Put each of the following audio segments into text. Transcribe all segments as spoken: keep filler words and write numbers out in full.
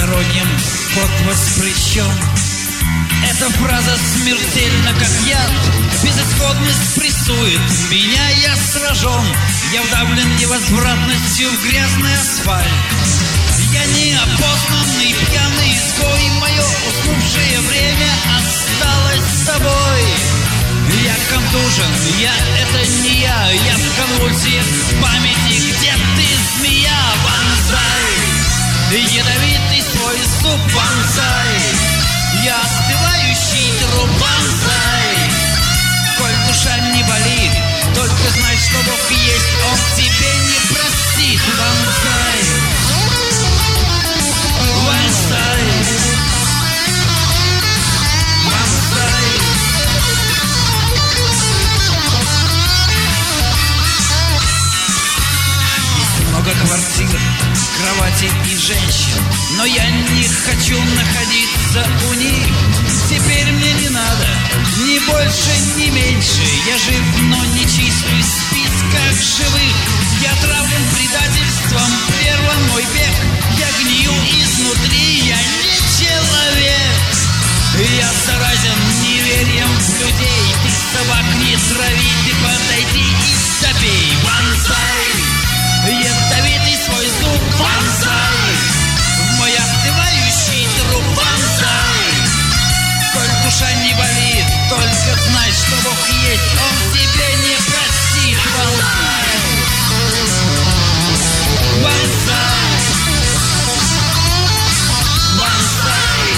посторонним вход воспрещен. Эта фраза смертельна, как яд. Безысходность прессует меня, я сражен. Я вдавлен невозвратностью в грязный асфальт. Я неопознанный пьяный изгой. Мое уснувшее время осталось с тобой. Я контужен, я это не я. Я в конвульсиях памяти, где ты, змея, вонзай. Ядовитый свой зуб вонзай. Я остывающий труп, вонзай. Коль душа не болит, только знай, что Бог есть, Он тебе не простит, вонзай. Вонзай. Вонзай. Есть много квартир, кроватей и женщин, но я не хочу находиться у них. Теперь мне не надо ни больше, ни меньше. Я жив, но не числюсь в списках живых. Я отравлен предательством, прерван мой век. Я гнию изнутри, я не человек. Я заразен неверием в людей. Ты собак не трави, ты подойди и добей. Вонзай. Ядовитый свой зуб, вонзай. В мой остывающий труп, вонзай. Коль душа не болит, только знай, что Бог есть, Он тебе не простит, вонзай. Вонзай. Вонзай.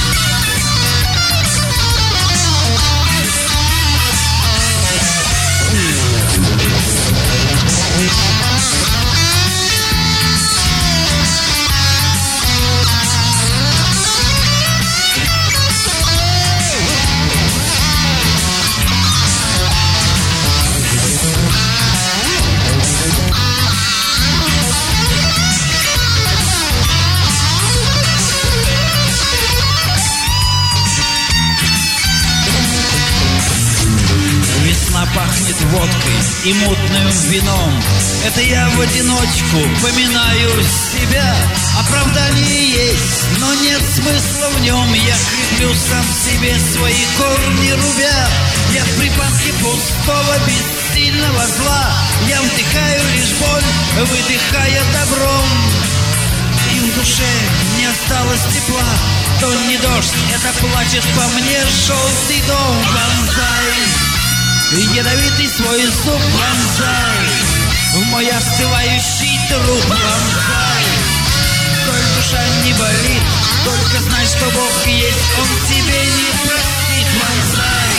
Пахнет водкой и мутным вином. Это я в одиночку поминаю себя. Оправдание есть, но нет смысла в нем. Я креплю сам себе свои корни рубя. Я в припадке пустого бессильного зла. Я вдыхаю лишь боль, выдыхая добром. И в душе не осталось тепла. То не дождь, это плачет по мне желтый дом. Вонзай. Ядовитый свой зуб, вонзай. В мой остывающий труп, вонзай. Коль душа не болит, только знай, что Бог есть, Он тебе не простит, вонзай.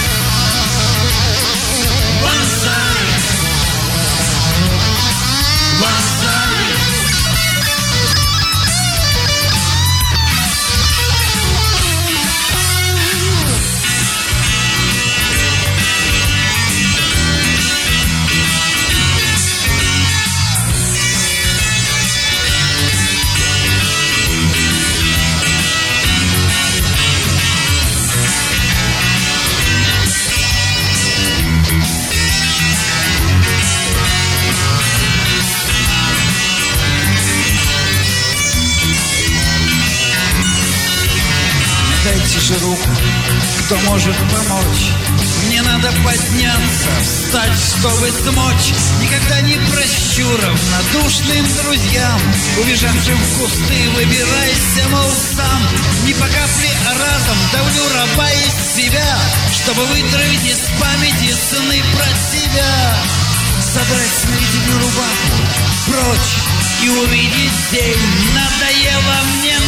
Вонзай. Вонзай. Дайте же руку, кто может помочь. Мне надо подняться, встать, чтобы смочь. Никогда не прощу равнодушным друзьям, убежавшим в кусты, выбирайся, мол, сам. Не по капле, а разом давлю раба из себя, чтобы вытравить из памяти сны про себя. Содрать смирительную рубаху прочь и увидеть день. Надоело мне